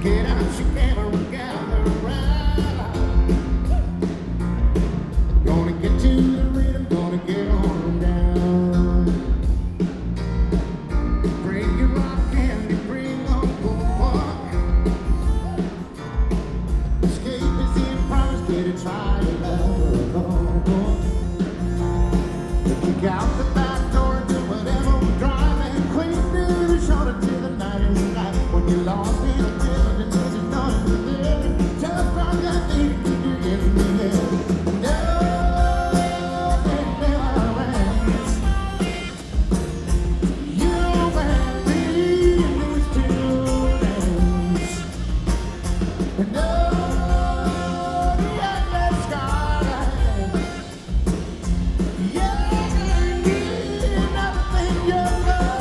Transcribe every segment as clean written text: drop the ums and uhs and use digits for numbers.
Get out, she can't gather around. Gonna get to the rhythm, gonna get on down. Bring your rock candy, bring on walk. Escape is in promise, get it, try to love. Kick out the back door, do whatever we're driving. Quick to the shoulder till the night is light. When you're lost in a field and there's nothing there, just rock that thing to get in the air. No, it never ends. You and me in these tunes. And no, the endless skyline. Yeah, nothing you love.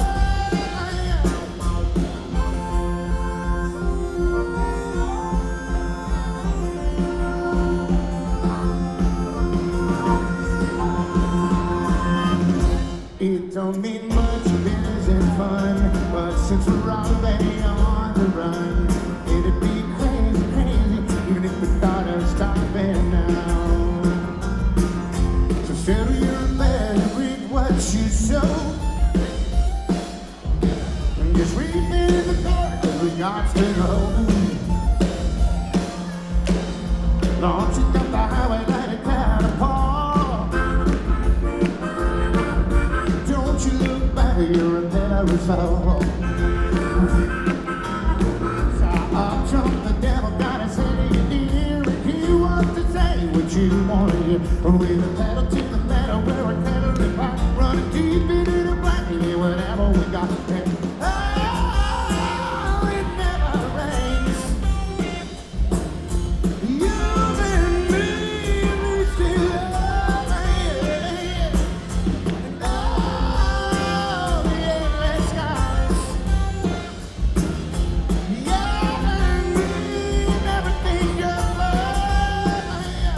It don't mean much, business and fun, but since we're already on the run, it'd be crazy, crazy, even if we thought of stopping now. So settle your bed and read what you sow, and just read me the card, 'cause we got to go. Launch it up the highway like a catapult. Don't you look back, you're a better result. So up jump the devil, got his head in your ear, and he wants to say what you want to hear. With a pedal to the metal, we're a pedal and rock, running deep into the black, and yeah, whatever we got. And oh, it never rains. You and me, we still love it. And oh, the endless skies. Yeah, and me, and everything you love.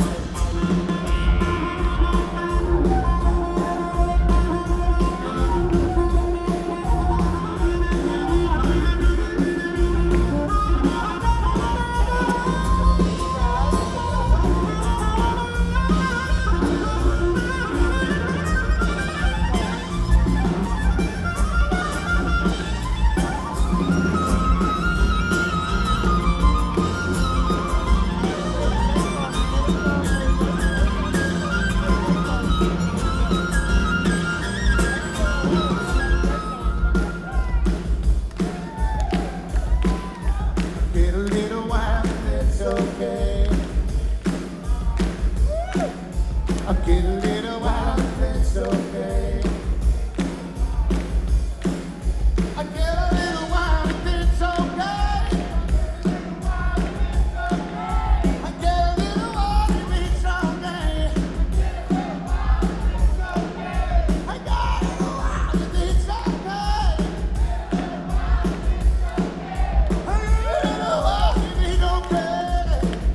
Get a little wild, it's okay. I get a little wild, it's okay. I get a little wild, it's okay. I get a little wild, it's okay. I got a little wild, it's okay. I get a little wild, it's okay.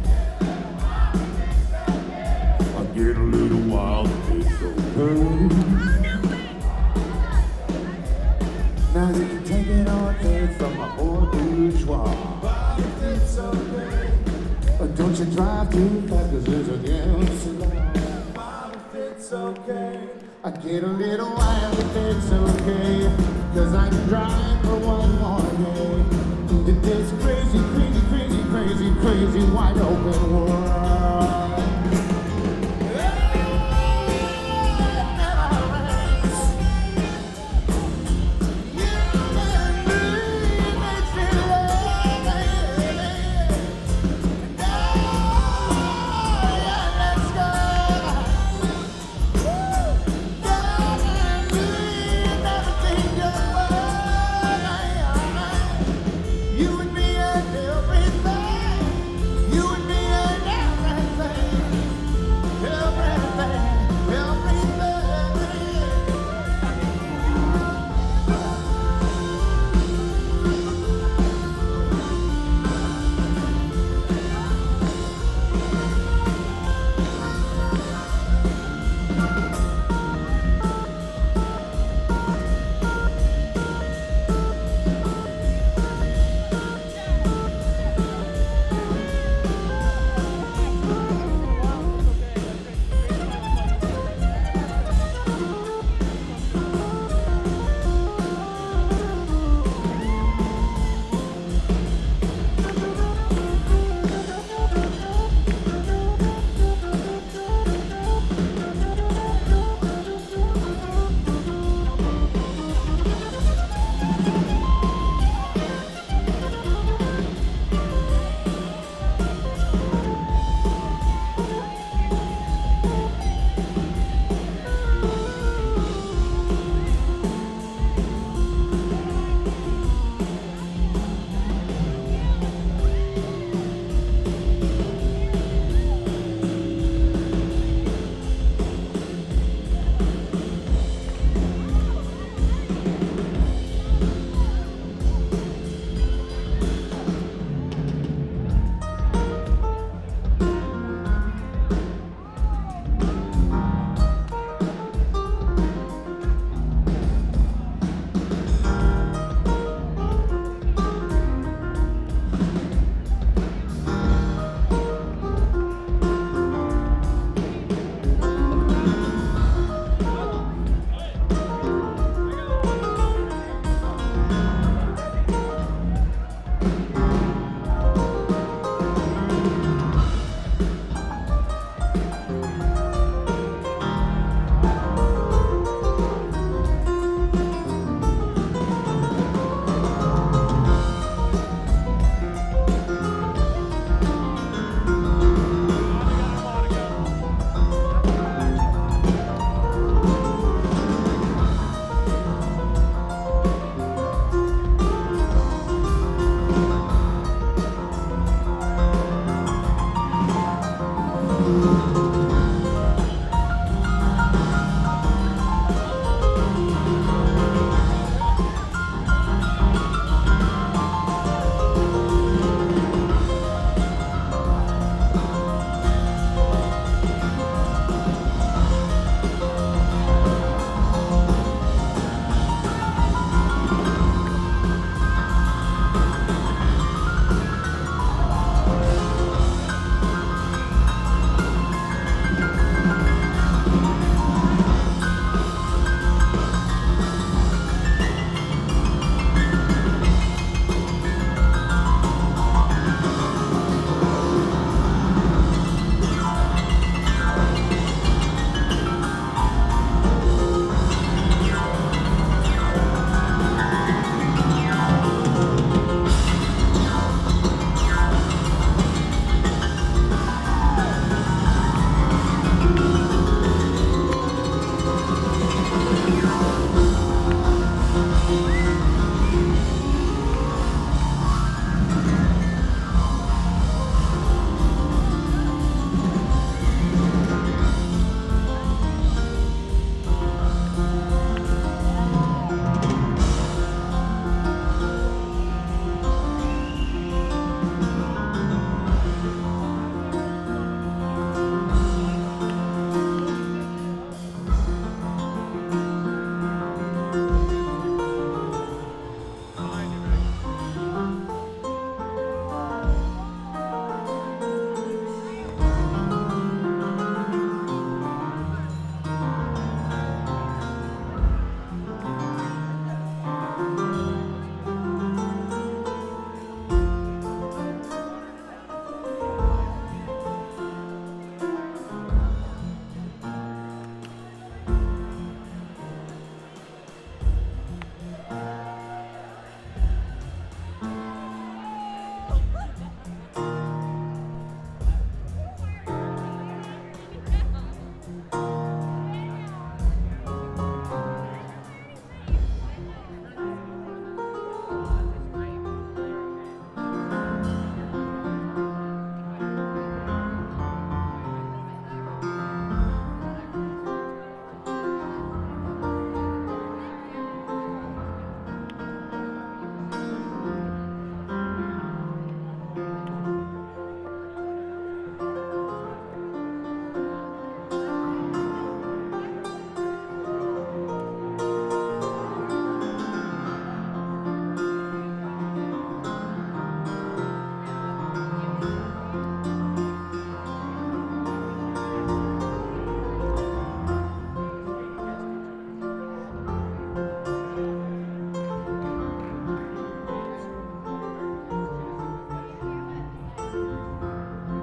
I get a little wild, it's okay. Now you can take it all day from my old bourgeois. It's okay. But don't you drive too fast, 'cause it's against the law. It's okay. I get a little wild if it's okay, 'cause I can drive for one more day into this crazy, crazy, crazy, crazy, crazy wide open world.